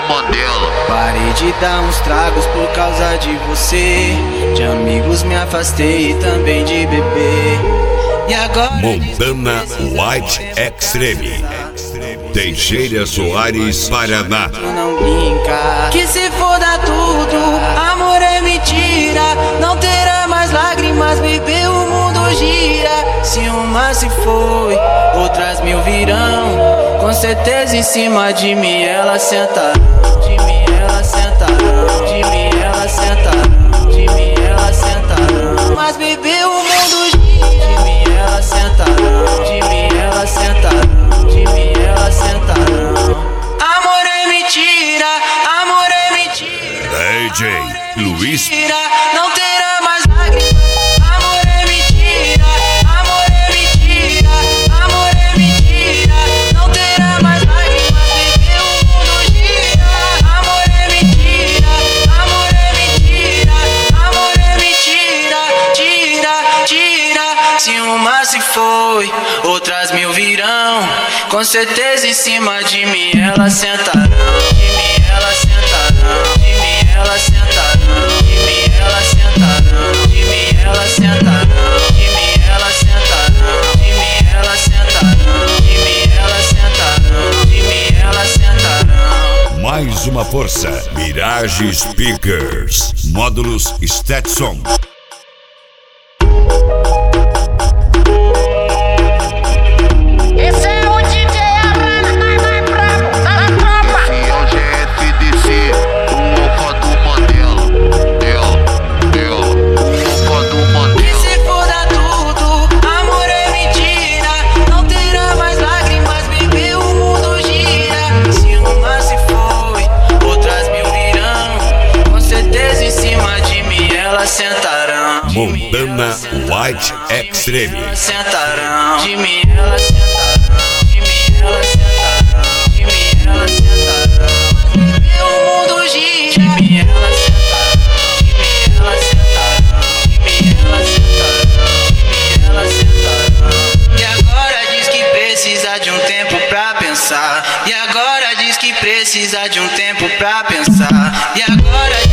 Mandela. Parei de dar uns tragos por causa de você. De amigos me afastei e também de beber. E agora Montana White Extreme, Teixeira Soares, Paraná. não brinca, que se foda tudo, amor é mentira. Não terá mais lágrimas, bebê, o mundo gira. Se uma se foi, outras mil virão. Com certeza em cima de mim ela sentarão. De mim ela sentarão. De mim ela sentarão. De mim ela sentarão. Mas bebê, o mundo gira. De mim ela sentarão. De mim ela sentarão. De mim ela sentarão. Amor é mentira, amor é mentira. DJ Luiz. Não terá mais lágrimas. Amor é mentira, amor é mentira, amor é mentira. Não terá mais lágrimas, bebê, o mundo gira. Amor é mentira, amor é mentira, amor é mentira. Tira, tira. Se uma se foi, outras mil virão. Com certeza em cima de mim ela sentarão. De mim ela sentarão. De mim ela sentarão. De mim ela sentarão. De mim ela sentarão. De mim ela sentarão. De mim ela sentarão. De mim ela sentarão. De mim ela sentarão. Mais uma força, Mirage Speakers, módulos Stetson. Esse é o DJ Arana, mais brabo da tropa. Esse é o GFDC, o Opa do Mandela. O Opa do Que Mandela. se foda tudo, amor é mentira. Não terá mais lágrimas, bebê, o mundo gira. Se uma se foi, outras mil virão. Com certeza em cima de mim elas sentarão. Montana White Extreme. Sentarão. De mim elas sentarão. De mim elas sentarão. De mim elas sentarão. Bebê, o mundo gira. De mim elas sentarão. De mim elas sentarão. De mim elas sentarão. De mim elas sentarão. E agora diz que precisa de um tempo pra pensar. E agora diz que precisa de um tempo pra pensar. E agora